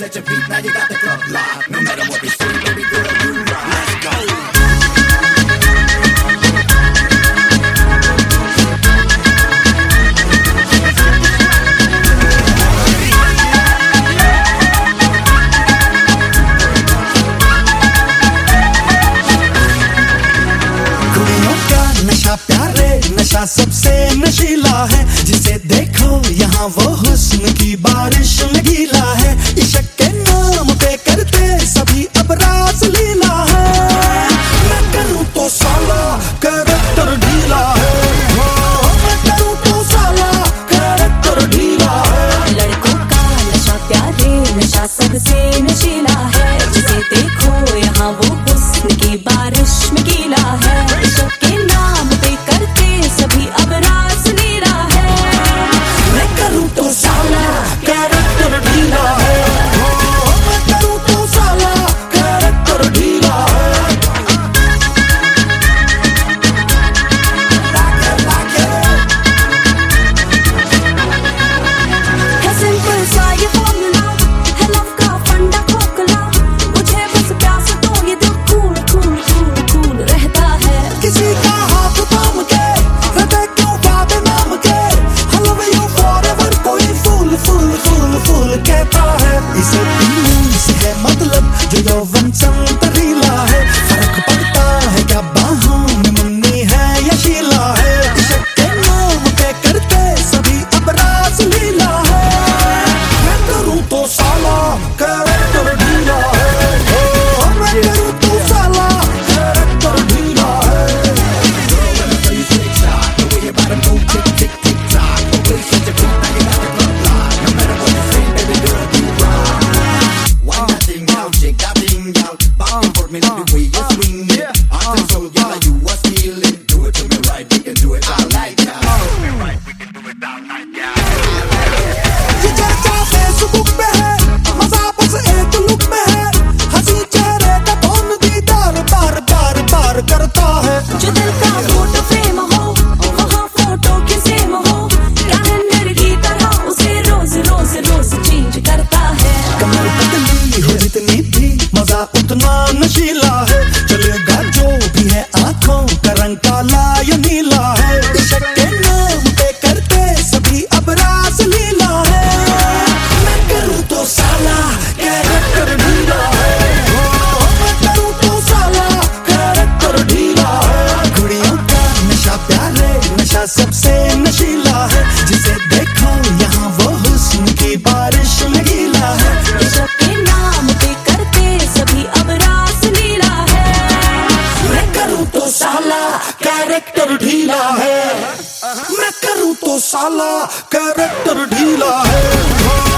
set your feet, now you got the club locked. No matter what we say, baby girl, you rock. Let's go. नशा प्यारे नशा सबसे नशीला है, जिसे देखो यहाँ वो हुस्न की बारिश में गीला है। इश्क के नाम पे करते सभी अब रास लीला है। मैं करूँ तो साला कैरेक्टर ढीला है, मैं करूँ तो साला कैरेक्टर ढीला है। लड़कों का नशा प्यारे नशा सबसे नशीला है, जिसे देखो यहाँ वो हुस्न की बारिश में गीला है। इश्क के नाम पे करते सभी अब रास लीला है। मैं करूँ तो साला कैरेक्टर ढीला है, मैं करूँ तो साला कैरेक्टर ढीला है। है सिंपल सा ये फॉर्मूला, है लव का फंडा खोखला। मुझे बस प्यास तो ये दिल कूल कूल कूल कूल रहता है। किसी का हाथ थाम के हृदय क्यों बाबे नाम के, I love you forever कोई फूल फूल फूल फूल कहता है। इसे पीने से है मतलब जो यौवन संतरीला है, फर्क पड़ता है क्या बाहों में मुन्नी है या शीला है। इश्क के नाम पे करते सभी अब रास लीला है। मैं करूँ तो साला कैरेक्टर ढीला है, मैं करूँ तो साला कैरेक्टर ढीला है। ये चर्चा फेसबुक पे है, मजा बस एक लुक में है। हंसी चेहरे का कौन दीदार बार बार बार करता है। जो दिल का फोटो फ्रेम हो वहाँ फोटो की सेम हो, कैलेंडर की तरह उसे रोज रोज रोज चेंज करता है। कमर पतली हो जितनी भी मजा उतना नशीला है, चलेगा जो भी है आंखों का रंग काला या नीला है। इश्क के नाम पे करते सभी अब रास लीला है। मैं करूँ तो साला कैरेक्टर ढीला है, मैं करूँ तो साला कैरेक्टर ढीला है। कुड़ियों का नशा प्यारे नशा सबसे नशीला है, जिसे देखो यहाँ वो हुस्न की बारिश में गीला है। इश्क के नाम पे करते सभी अब रास लीला है। मैं करूँ तो साला कैरेक्टर ढीला है, मैं करूँ तो साला कैरेक्टर ढीला है।